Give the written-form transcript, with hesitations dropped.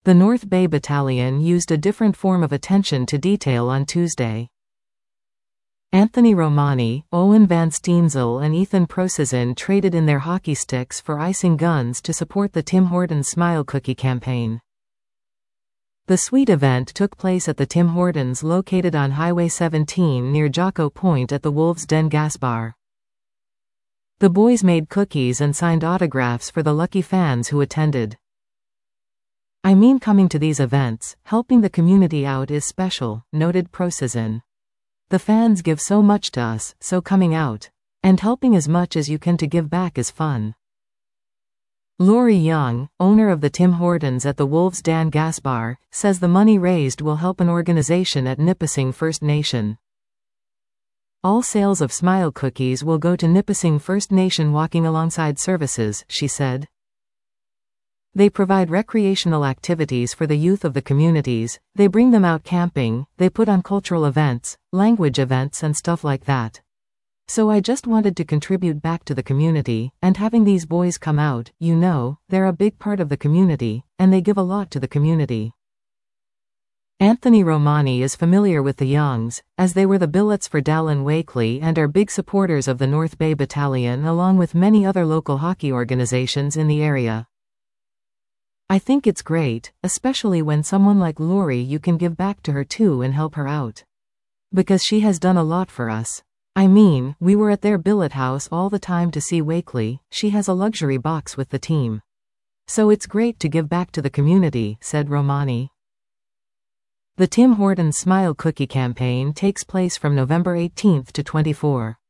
The North Bay Battalion used a different form of attention to detail on Tuesday. Anthony Romani, Owen Van Steensel and Ethan Prosizin traded in their hockey sticks for icing guns to support the Tim Hortons Smile Cookie campaign. The sweet event took place at the Tim Hortons located on Highway 17 near Jocko Point at the Wolves Den Gas Bar. The boys made cookies and signed autographs for the lucky fans who attended. "I mean, coming to these events, helping the community out is special," noted Prosizin. "The fans give so much to us, so coming out and helping as much as you can to give back is fun." Laurie Young, owner of the Tim Hortons at the Wolves Den Gas Bar, says the money raised will help an organization at Nipissing First Nation. "All sales of Smile Cookies will go to Nipissing First Nation Walking Alongside Services," she said. "They provide recreational activities for the youth of the communities, they bring them out camping, they put on cultural events, language events and stuff like that. So I just wanted to contribute back to the community, and having these boys come out, they're a big part of the community, and they give a lot to the community." Anthony Romani is familiar with the Youngs, as they were the billets for Dallin Wakeley and are big supporters of the North Bay Battalion along with many other local hockey organizations in the area. "I think it's great, especially when someone like Laurie you can give back to her too and help her out. Because she has done a lot for us. I mean, we were at their billet house all the time to see Wakeley, she has a luxury box with the team. So it's great to give back to the community," said Romani. The Tim Hortons Smile Cookie campaign takes place from November 18 to 24.